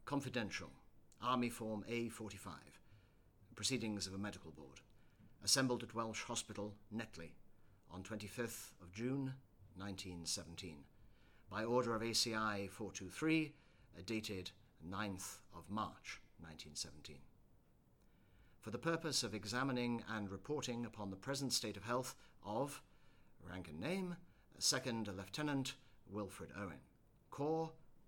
Confidential. Army Form A45. Proceedings of a Medical Board. Assembled at Welsh Hospital, Netley, on 25th of June, 1917. By order of ACI 423, dated 9th of March, 1917. For the purpose of examining and reporting upon the present state of health of rank and name, 2nd Lieutenant Wilfred Owen, Corps,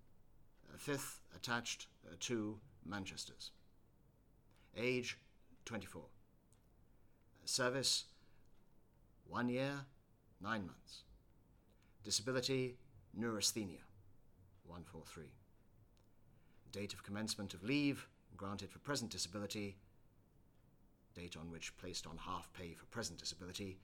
5th attached to Manchesters. Age 24. Service 1 year, 9 months. Disability neurasthenia 143. Date of commencement of leave granted for present disability. Date on which placed on half pay for present disability.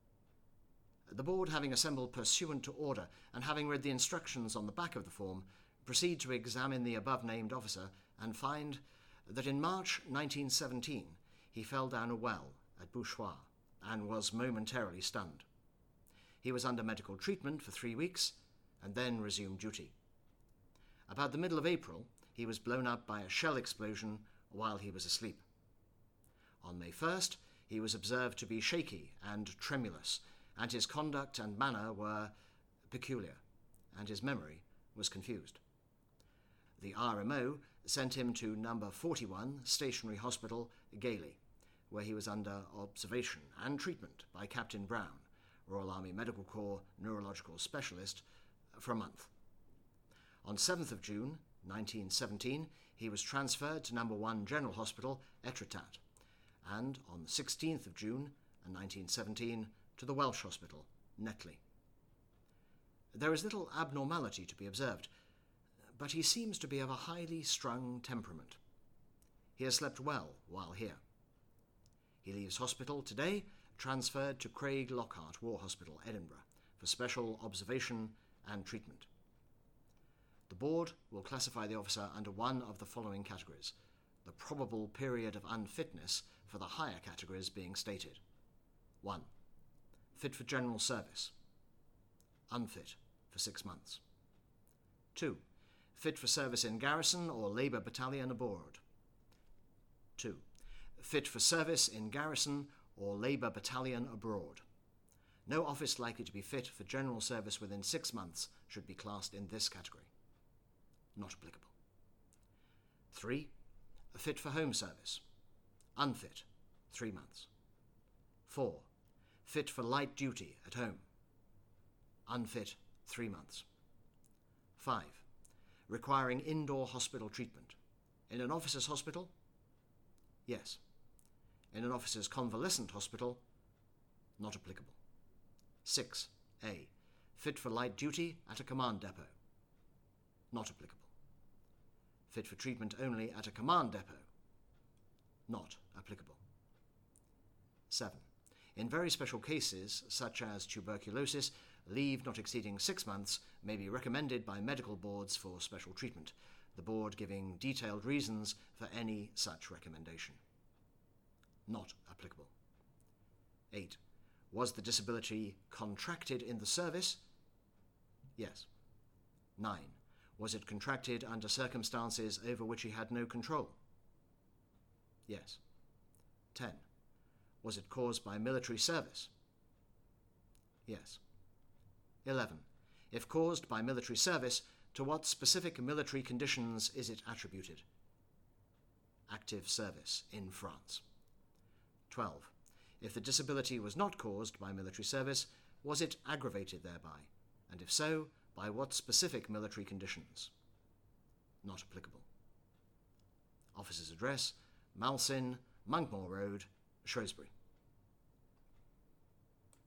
The Board, having assembled pursuant to order and having read the instructions on the back of the form, proceed to examine the above-named officer and find that in March 1917 he fell down a well at Bouchoir and was momentarily stunned. He was under medical treatment for 3 weeks and then resumed duty. About the middle of April, he was blown up by a shell explosion while he was asleep. On May 1st, he was observed to be shaky and tremulous, and his conduct and manner were peculiar, and his memory was confused. The RMO sent him to number 41 Stationary Hospital, Gailey, where he was under observation and treatment by Captain Brown, Royal Army Medical Corps neurological specialist, for a month. On 7th of June 1917, he was transferred to number 1 General Hospital, Etretat, and on the 16th of June 1917 to the Welsh Hospital, Netley. There is little abnormality to be observed, but he seems to be of a highly strung temperament. He has slept well while here. He leaves hospital today, transferred to Craig Lockhart War Hospital, Edinburgh, for special observation and treatment. The Board will classify the officer under one of the following categories, the probable period of unfitness for the higher categories being stated. 1. Fit for general service. Unfit for 6 months. 2. Fit for service in garrison or Labour battalion abroad. 2. Fit for service in garrison or Labour battalion abroad. No office likely to be fit for general service within 6 months should be classed in this category. Not applicable. 3. Fit for home service. Unfit, 3 months. 4. Fit for light duty at home. Unfit, 3 months. 5. Requiring indoor hospital treatment. In an officer's hospital? Yes. In an officer's convalescent hospital? Not applicable. 6. A. Fit for light duty at a command depot? Not applicable. Fit for treatment only at a command depot? Not applicable. 7. In very special cases, such as tuberculosis, leave not exceeding 6 months may be recommended by medical boards for special treatment, the board giving detailed reasons for any such recommendation. Not applicable. 8. Was the disability contracted in the service? Yes. 9. Was it contracted under circumstances over which he had no control? Yes. 10. Was it caused by military service? Yes. 11. If caused by military service, to what specific military conditions is it attributed? Active service in France. 12. If the disability was not caused by military service, was it aggravated thereby? And if so, by what specific military conditions? Not applicable. Officer's address, Malsin, Monkmore Road, Shrewsbury.